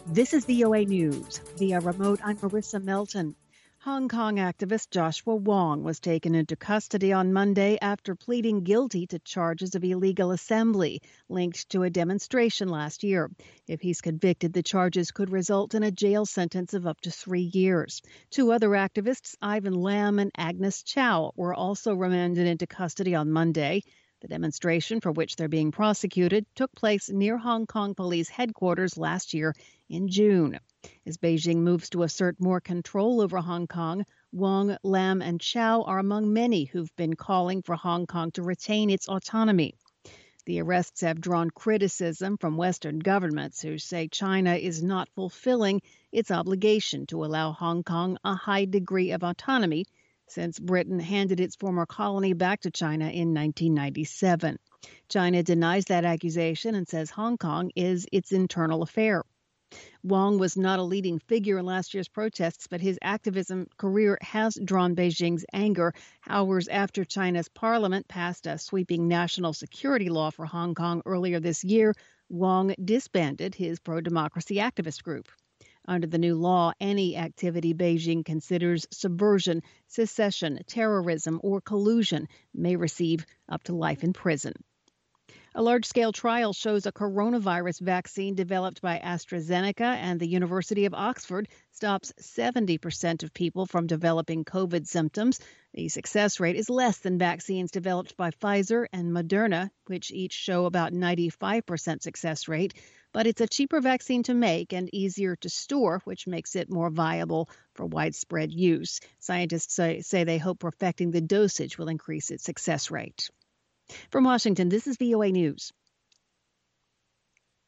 This is VOA News. Via remote, I'm Marissa Melton. Hong Kong activist Joshua Wong was taken into custody on Monday after pleading guilty to charges of illegal assembly linked to a demonstration last year. If he's convicted, the charges could result in a jail sentence of up to 3 years. Two other activists, Ivan Lam and Agnes Chow, were also remanded into custody on Monday. The demonstration for which they're being prosecuted took place near Hong Kong police headquarters last year in June. As Beijing moves to assert more control over Hong Kong, Wong, Lam, and Chow are among many who've been calling for Hong Kong to retain its autonomy. The arrests have drawn criticism from Western governments who say China is not fulfilling its obligation to allow Hong Kong a high degree of autonomy since Britain handed its former colony back to China in 1997. China denies that accusation and says Hong Kong is its internal affair. Wong was not a leading figure in last year's protests, but his activism career has drawn Beijing's anger. Hours after China's parliament passed a sweeping national security law for Hong Kong earlier this year, Wong disbanded his pro-democracy activist group. Under the new law, any activity Beijing considers subversion, secession, terrorism, or collusion may receive up to life in prison. A large-scale trial shows a coronavirus vaccine developed by AstraZeneca and the University of Oxford stops 70% of people from developing COVID symptoms. The success rate is less than vaccines developed by Pfizer and Moderna, which each show about 95% success rate. But it's a cheaper vaccine to make and easier to store, which makes it more viable for widespread use. Scientists say they hope perfecting the dosage will increase its success rate. From Washington, this is VOA News.